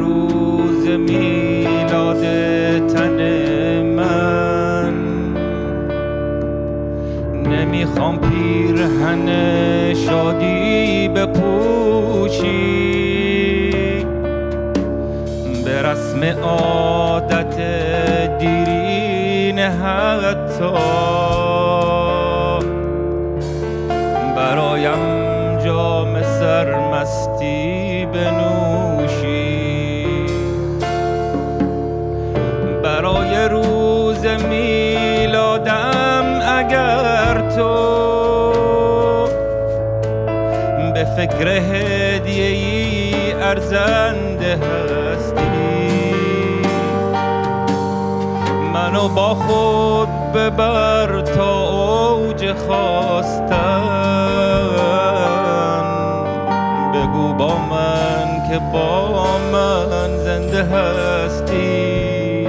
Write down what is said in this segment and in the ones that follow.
روز میلاد تن من، نمیخوام پیرهن شادی بپوشی، به رسم عادت دیرین حتی برایم جام سرمستی بنوشی. برای روز میلادم اگر تو به فکر هدیه‌ای ارزنده هستی، منو با خود ببر تا اوج خواستن، بگو با من که با من زنده هستی،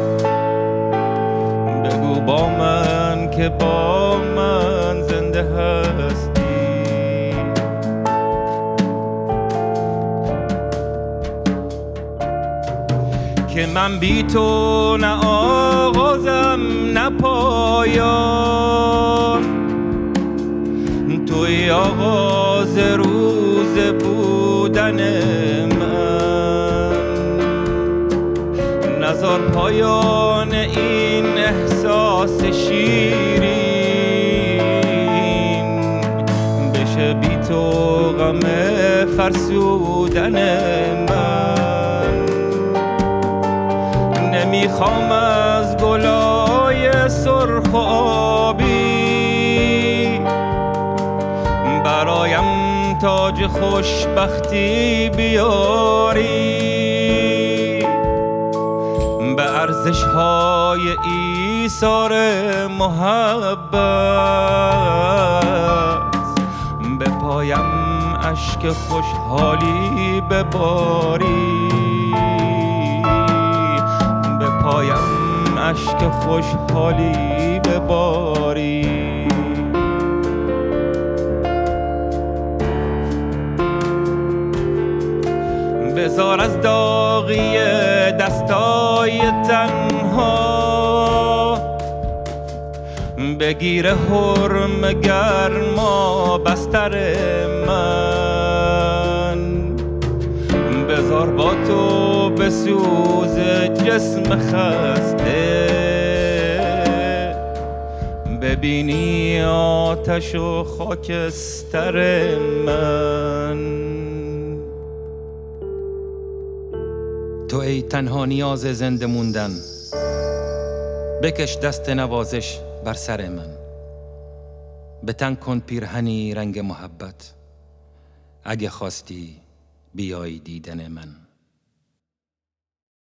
بگو با من که با من زنده هستی. که من بی تو نه آغازم نه پایان، توی آغاز روز بودن من، نذار پایان این احساس شیرین بشه بی تو غم فرسودن من. نمیخوام از گلای سرخ و آبی برایم تاج خوشبختی بیاری، به ارزش‌های ایثار محبت بپایم اشک خوشحالی بباری، پایم اشک خوشحالی بباری. بذار از داغی دستای تنها بگیره حرم گرما بستر من، بذار با تو بسوز جسم خسته، ببینی آتش و خاکستر من. تو ای تنها نیاز زنده موندن، بکش دست نوازش بر سر من، به تن کن پیرهنی رنگ محبت، اگه خواستی بیای دیدن من.